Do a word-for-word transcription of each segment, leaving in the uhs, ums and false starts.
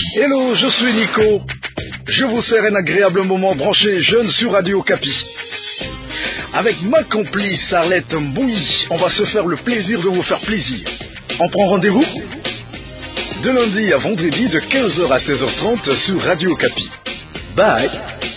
Hello, je suis Nico. Je vous sers un agréable moment branché jeune sur Radio Capi. Avec ma complice Arlette Mbouy, on va se faire le plaisir de vous faire plaisir. On prend rendez-vous de lundi à vendredi de quinze heures à seize heures trente sur Radio Capi. Bye.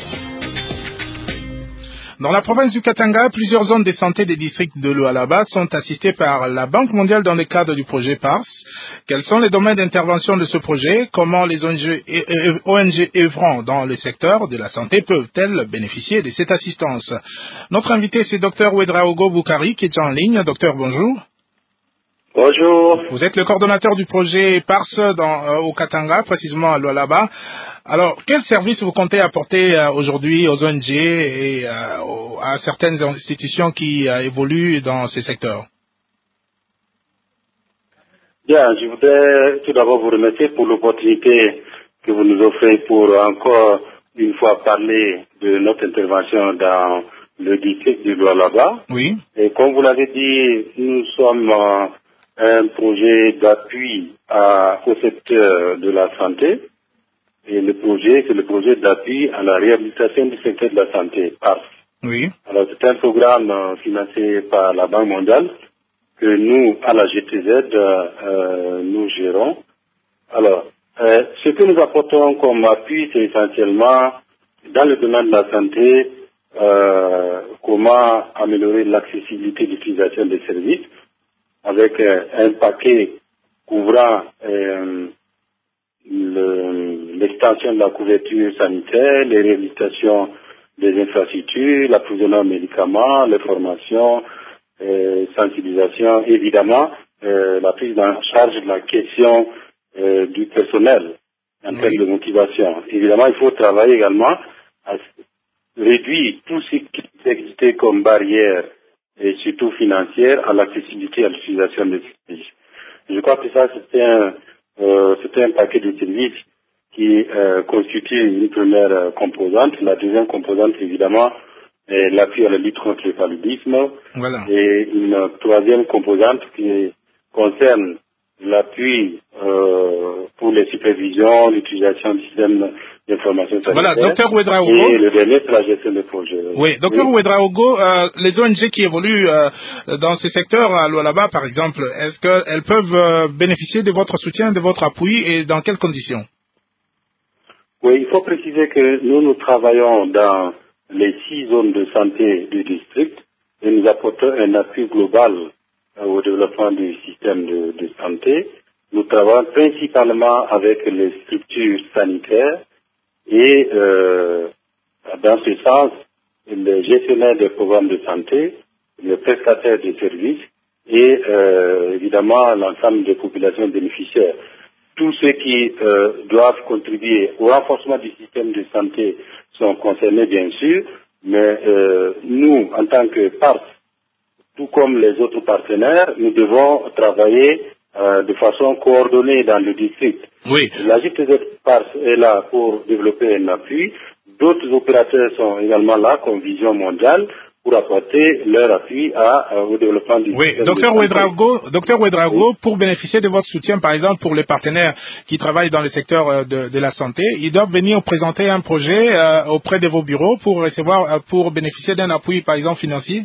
Dans la province du Katanga, plusieurs zones de santé des districts de Lualaba sont assistées par la Banque mondiale dans le cadre du projet P A R S. Quels sont les domaines d'intervention de ce projet? Comment les O N G, O N G œuvrant dans le secteur de la santé peuvent-elles bénéficier de cette assistance? Notre invité, c'est Dr Ouedraogo Boukari, qui est en ligne. Docteur, bonjour. Bonjour. Vous êtes le coordonnateur du projet P A R S dans, euh, au Katanga, précisément à Lualaba. Alors, quel service vous comptez apporter euh, aujourd'hui aux O N G et euh, aux, à certaines institutions qui euh, évoluent dans ces secteurs? Bien, je voudrais tout d'abord vous remercier pour l'opportunité que vous nous offrez pour encore une fois parler de notre intervention dans le district du Lualaba. Oui. Et comme vous l'avez dit, nous sommes euh, un projet d'appui à, au secteur de la santé. Et le projet, c'est le projet d'appui à la réhabilitation du secteur de la santé, P A R S. Oui. Alors, c'est un programme euh, financé par la Banque mondiale que nous, à la G T Z, euh, nous gérons. Alors, euh, ce que nous apportons comme appui, c'est essentiellement, dans le domaine de la santé, euh, comment améliorer l'accessibilité d'utilisation des services avec euh, un paquet couvrant euh, le, l'extension de la couverture sanitaire, les réhabilitations des infrastructures, l'approvisionnement en médicaments, les formations, euh, sensibilisation, évidemment, euh, la prise en charge de la question euh, du personnel en Oui. termes de motivation. Évidemment, il faut travailler également à réduire tout ce qui existe comme barrière, et surtout financière, à l'accessibilité à l'utilisation des services. Je crois que ça, c'est un Euh, c'est un paquet de services qui euh, constitue une première euh, composante. La deuxième composante, évidemment, est l'appui à la lutte contre le paludisme. Voilà. Et une troisième composante qui concerne l'appui euh, pour les supervisions, l'utilisation du système d'information sanitaire. Voilà, docteur Ouedraogo. Et le dernier, c'est la gestion des projets. Oui, docteur Oui. Ouedraogo, euh, les O N G qui évoluent euh, dans ces secteurs à Lualaba, par exemple, est-ce qu'elles peuvent euh, bénéficier de votre soutien, de votre appui et dans quelles conditions? Oui, il faut préciser que nous, nous travaillons dans les six zones de santé du district et nous apportons un appui global euh, au développement du système de, de santé. Nous travaillons principalement avec les structures sanitaires et euh, dans ce sens, les gestionnaires des programmes de santé, les prestataires de services et euh, évidemment l'ensemble des populations bénéficiaires. Tous ceux qui euh, doivent contribuer au renforcement du système de santé sont concernés, bien sûr, mais euh, nous, en tant que P A R S, tout comme les autres partenaires, nous devons travailler euh, de façon coordonnée dans le district. Oui. La G T Z P A R S est là pour développer un appui. D'autres opérateurs sont également là, comme Vision Mondiale, pour apporter leur appui à, euh, au développement du Oui, système docteur de santé. Ouedraogo, docteur Ouedraogo, Oui. pour bénéficier de votre soutien, par exemple, pour les partenaires qui travaillent dans le secteur euh, de, de la santé, ils doivent venir présenter un projet euh, auprès de vos bureaux pour recevoir, euh, pour bénéficier d'un appui, par exemple, financier?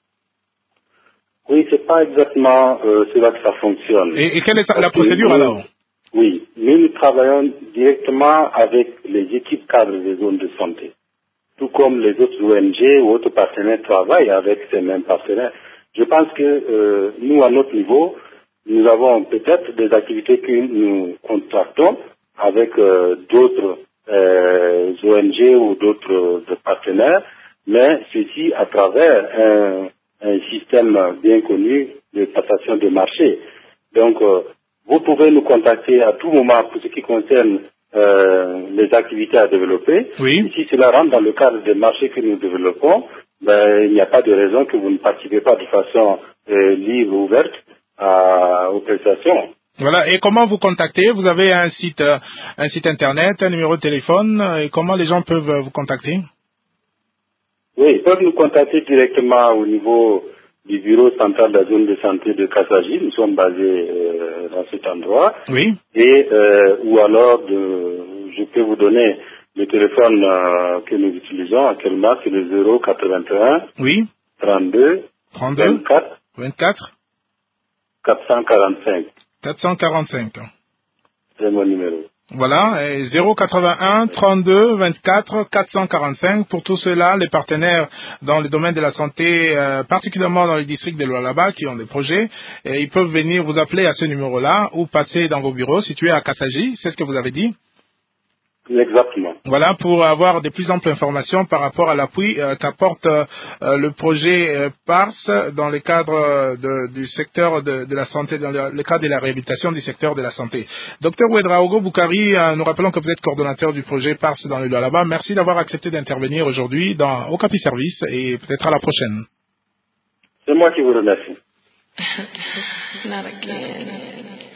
Oui, c'est pas exactement euh, cela que ça fonctionne. Et, et quelle est Parce la que procédure nous, alors? Oui, nous, nous travaillons directement avec les équipes cadres des zones de santé. Tout comme les autres O N G ou autres partenaires travaillent avec ces mêmes partenaires. Je pense que euh, nous, à notre niveau, nous avons peut-être des activités que nous contractons avec euh, d'autres euh, O N G ou d'autres euh, partenaires, mais ceci à travers un, un système bien connu de passation de marché. Donc, euh, vous pouvez nous contacter à tout moment pour ce qui concerne euh, les activités à développer. Oui. Et si cela rentre dans le cadre des marchés que nous développons, ben, il n'y a pas de raison que vous ne participez pas de façon euh, libre ou ouverte à, aux prestations. Voilà. Et comment vous contacter? Vous avez un site, euh, un site internet, un numéro de téléphone. Et comment les gens peuvent euh, vous contacter? Oui, ils peuvent nous contacter directement au niveau du bureau central de la zone de santé de Kassaji. Nous sommes basés euh, dans cet endroit. Oui. Et euh, ou alors, de, je peux vous donner le téléphone euh, que nous utilisons actuellement, c'est le zéro quatre-vingt-un. Oui. trente-deux. trente-deux. vingt-quatre. vingt-quatre. quatre cent quarante-cinq. quatre cent quarante-cinq. C'est mon numéro. Voilà, et zéro quatre-vingt-un, trente-deux, vingt-quatre, quatre cent quarante-cinq. Pour tout cela, les partenaires dans le domaine de la santé, euh, particulièrement dans les districts de Lualaba qui ont des projets, et ils peuvent venir vous appeler à ce numéro-là ou passer dans vos bureaux situés à Kassaji, c'est ce que vous avez dit? Exactement. Voilà, pour avoir de plus amples informations par rapport à l'appui euh, qu'apporte euh, le projet euh, PARS dans le cadre euh, de, du secteur de, de la santé, dans le, le cadre de la réhabilitation du secteur de la santé. Docteur Ouedraogo Boukari, euh, nous rappelons que vous êtes coordonnateur du projet PARS dans le Lualaba. Merci d'avoir accepté d'intervenir aujourd'hui dans Okapi Service et peut-être à la prochaine. C'est moi qui vous remercie. Not again.